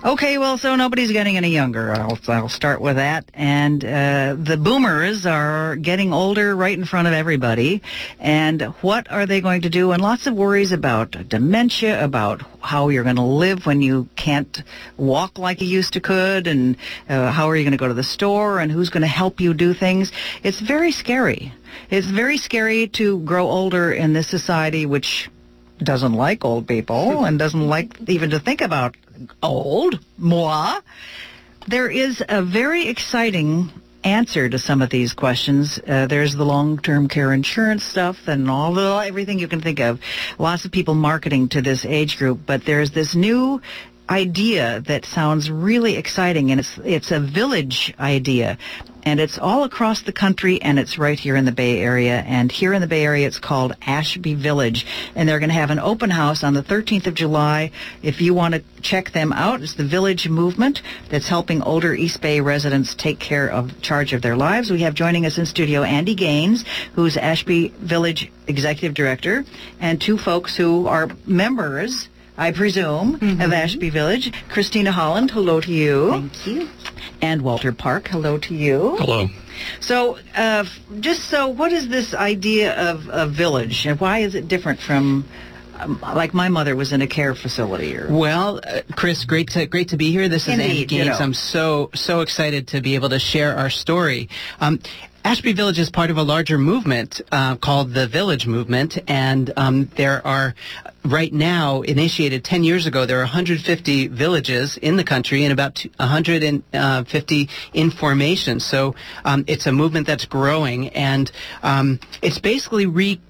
Okay, well, so nobody's getting any younger. I'll start with that. And the boomers are getting older right in front of everybody. And what are they going to do? And lots of worries about dementia, about how you're going to live when you can't walk like you used to could, and how are you going to go to the store, and who's going to help you do things. It's very scary. It's very scary to grow older in this society, which doesn't like old people and doesn't like even to think about old, moi. There is a very exciting answer to some of these questions. There's the long-term care insurance stuff and everything you can think of. Lots of people marketing to this age group, but there's this new idea that sounds really exciting, and it's a village idea. And it's all across the country, and it's right here in the Bay Area. And here in the Bay Area, it's called Ashby Village. And they're going to have an open house on the 13th of July. If you want to check them out, it's the Village Movement that's helping older East Bay residents take charge of their lives. We have joining us in studio Andy Gaines, who's Ashby Village Executive Director, and two folks who are members, I presume, of Ashby Village. Christina Holland, hello to you. Thank you. And Walter Park, hello to you. Hello. So, what is this idea of a village, and why is it different from, like my mother was in a care facility? Well, Chris, great to be here. This is Indeed, Andy Gaines. I'm so excited to be able to share our story. Ashby Village is part of a larger movement called the Village Movement, and there are, right now, initiated 10 years ago, there are 150 villages in the country and about 150 in formation. So it's a movement that's growing, and it's basically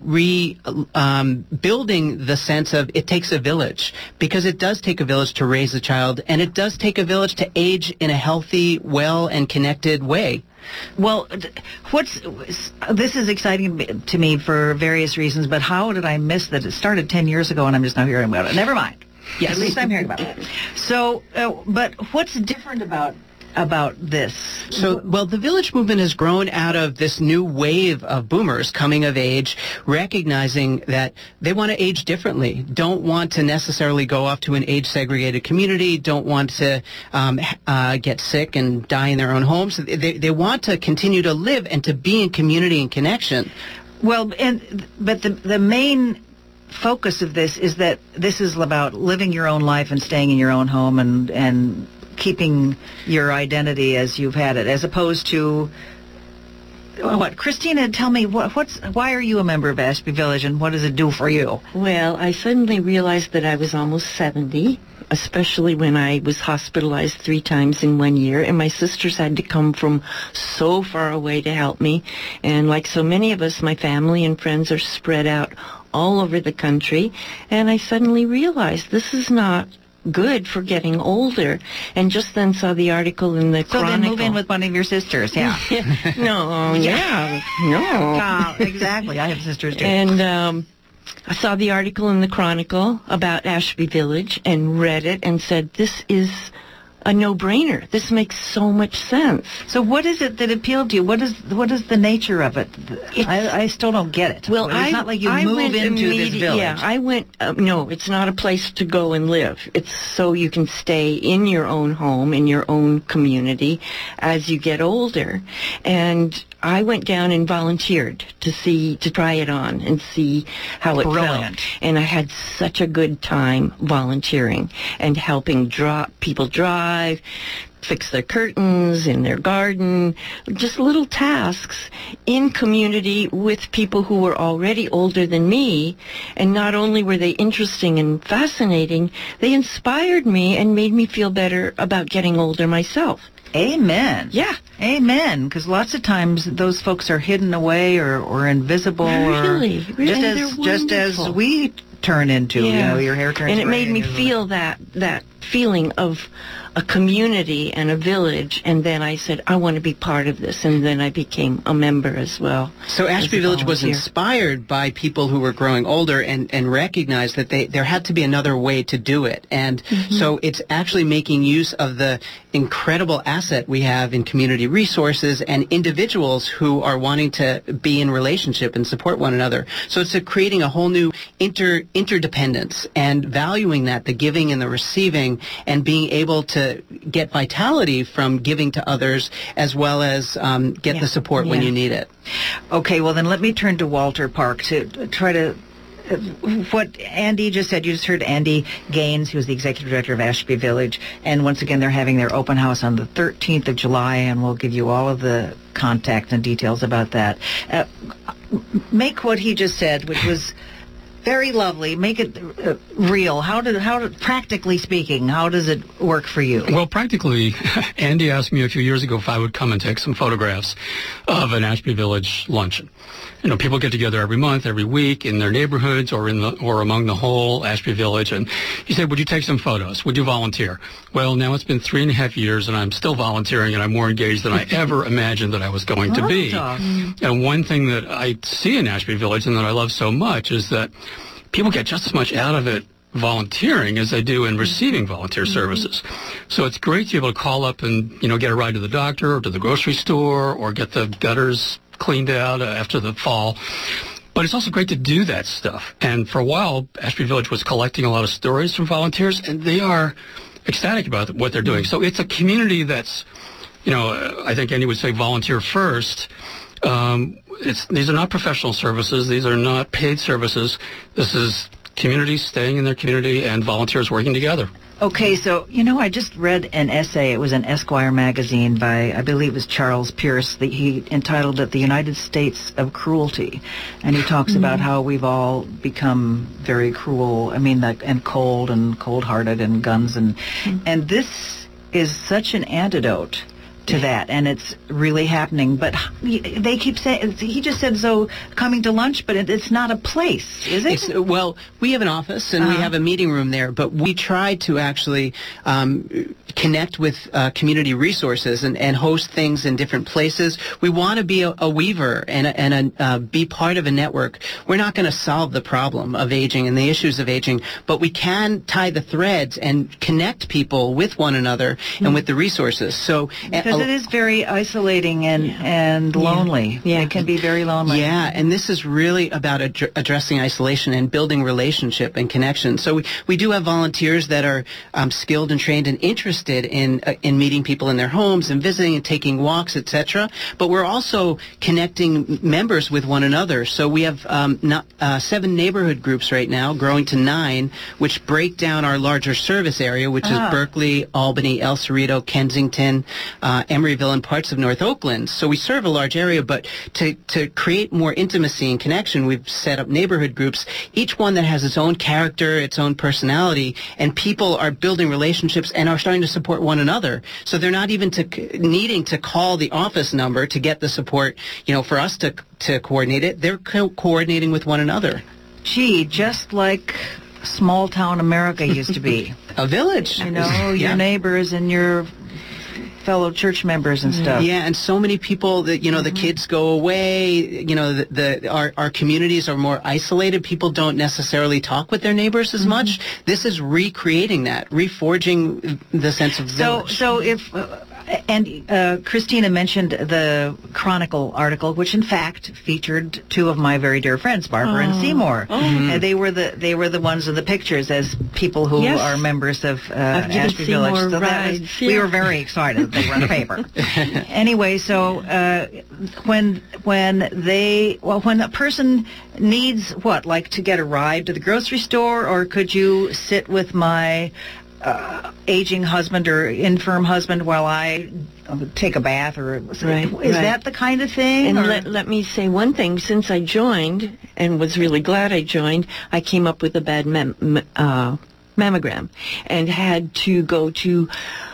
building the sense of it takes a village, because it does take a village to raise a child, and it does take a village to age in a healthy, well, and connected way. Well, this is exciting to me for various reasons, but how did I miss that it started 10 years ago and I'm just now hearing about it? Never mind. Yes. At least I'm hearing about it. So, but what's different about this? So, well, the Village Movement has grown out of this new wave of boomers coming of age, recognizing that they want to age differently, don't want to necessarily go off to an age-segregated community, don't want to get sick and die in their own homes. They want to continue to live and to be in community and connection. Well, but the main focus of this is that this is about living your own life and staying in your own home and keeping your identity as you've had it, as opposed to what? Christina, tell me why are you a member of Ashby Village, and what does it do for you? Well, I suddenly realized that I was almost 70, especially when I was hospitalized 3 times in 1 year, and my sisters had to come from so far away to help me. And like so many of us, my family and friends are spread out all over the country, and I suddenly realized this is not good for getting older, and just then saw the article in the Chronicle. So then move in with one of your sisters, yeah. No. Exactly. I have sisters too. And I saw the article in the Chronicle about Ashby Village and read it and said, this is a no-brainer. This makes so much sense. So what is it that appealed to you? What is the nature of it? I still don't get it. Well, it's not like you move into this village. Yeah, I went, no, it's not a place to go and live. It's so you can stay in your own home, in your own community as you get older. And I went down and volunteered to try it on and see how it felt. And I had such a good time volunteering and helping people drive, fix their curtains in their garden, just little tasks in community with people who were already older than me. And not only were they interesting and fascinating, they inspired me and made me feel better about getting older myself. Amen. Yeah. Amen. Because lots of times those folks are hidden away or invisible. Really? Just as we turn into, your hair turns and it gray made me feel that feeling of a community and a village, and then I said, I want to be part of this, and then I became a member as well. So Ashby Village was inspired by people who were growing older and recognized that there had to be another way to do it. And so it's actually making use of the incredible asset we have in community resources and individuals who are wanting to be in relationship and support one another. So it's creating a whole new interdependence and valuing that, the giving and the receiving, and being able to get vitality from giving to others, as well as get the support when you need it. Okay, well then let me turn to Walter Park to try to what Andy just said. You just heard Andy Gaines, who's the executive director of Ashby Village, and once again they're having their open house on the 13th of July, and we'll give you all of the contact and details about that. Make what he just said, which was very lovely, make it real. Practically speaking, how does it work for you? Well, practically, Andy asked me a few years ago if I would come and take some photographs of an Ashby Village luncheon. You know, people get together every month, every week in their neighborhoods or among the whole Ashby Village. And he said, would you take some photos? Would you volunteer? Well, now it's been 3.5 years and I'm still volunteering, and I'm more engaged than I ever imagined that I was going to be. And one thing that I see in Ashby Village and that I love so much is that people get just as much out of it volunteering as they do in receiving volunteer services. So it's great to be able to call up and, you know, get a ride to the doctor or to the grocery store or get the gutters cleaned out after the fall. But it's also great to do that stuff. And for a while, Ashby Village was collecting a lot of stories from volunteers, and they are ecstatic about what they're doing. So it's a community that's, you know, I think Andy would say volunteer first. These are not professional services. These are not paid services. This is communities staying in their community and volunteers working together. Okay, so, you know, I just read an essay. It was in Esquire magazine by, I believe it was Charles Pierce. He entitled it The United States of Cruelty. And he talks about how we've all become very cruel, and cold-hearted and guns. And this is such an antidote to that, and it's really happening. But they keep saying, he just said, so coming to lunch, but it's not a place, is it? Well, we have an office and we have a meeting room there, but we try to actually connect with community resources and host things in different places. We want to be a weaver and be part of a network. We're not going to solve the problem of aging and the issues of aging, but we can tie the threads and connect people with one another and with the resources. So because it is very isolating and lonely. Yeah. It can be very lonely. Yeah, and this is really about addressing isolation and building relationship and connection. So we do have volunteers that are skilled and trained and interested in meeting people in their homes and visiting and taking walks, etc. But we're also connecting members with one another. So we have 7 neighborhood groups right now, growing to 9, which break down our larger service area, which is Berkeley, Albany, El Cerrito, Kensington, Emeryville, and parts of North Oakland. So we serve a large area, but to create more intimacy and connection, we've set up neighborhood groups, each one that has its own character, its own personality, and people are building relationships and are starting to support one another. So they're not even needing to call the office number to get the support, for us to coordinate it. They're coordinating with one another. Gee, just like small town America used to be. A village. Your neighbors and your fellow church members and stuff. Yeah, and so many people that, the kids go away, our communities are more isolated. People don't necessarily talk with their neighbors as much. This is recreating that, reforging the sense of village. So if... And Christina mentioned the Chronicle article, which in fact featured 2 of my very dear friends, Barbara and Seymour. They were the ones in the pictures as people who are members of Ashby Village. So we were very excited that they were in the paper. Anyway, so when a person needs like to get a ride to the grocery store, or could you sit with my aging husband or infirm husband while I take a bath, or is that the kind of thing? And let me say one thing. Since I joined, and was really glad I joined, I came up with a bad mammogram and had to go to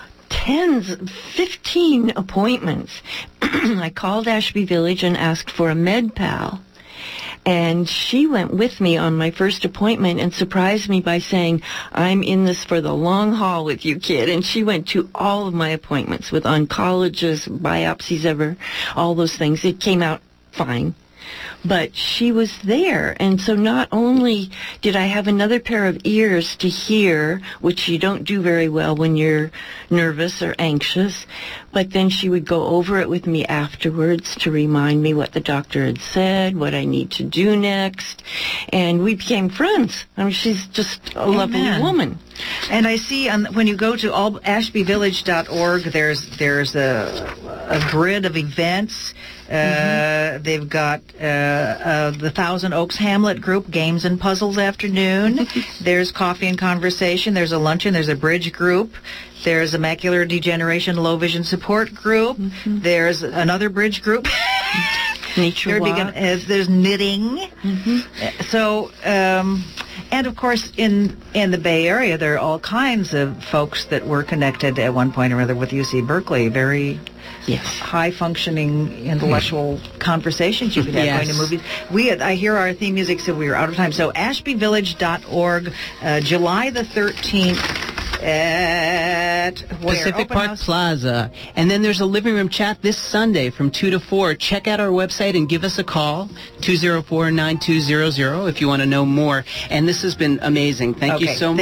15 appointments. I called Ashby Village and asked for a med pal. And she went with me on my first appointment and surprised me by saying, I'm in this for the long haul with you, kid. And she went to all of my appointments with oncologists, biopsies, all those things. It came out fine. but she was there. And so not only did I have another pair of ears to hear, which you don't do very well when you're nervous or anxious, but then she would go over it with me afterwards to remind me what the doctor had said, what I need to do next, and we became friends. I mean, she's just a lovely woman. And I see when you go to ashbyvillage.org, there's a grid of events. They've got the Thousand Oaks Hamlet group, Games and Puzzles afternoon. There's Coffee and Conversation. There's a luncheon. There's a bridge group. There's a Macular Degeneration Low Vision Support group. There's another bridge group. Nature walk. There's knitting. So, and of course, in the Bay Area, there are all kinds of folks that were connected at one point or another with UC Berkeley. Very high-functioning intellectual conversations you could have going to movies. I hear our theme music, so we are out of time. So ashbyvillage.org, July the 13th. At Pacific Park Plaza. And then there's a living room chat this Sunday from 2 to 4. Check out our website and give us a call, 204-9200, if you want to know more. And this has been amazing. Thank you so much.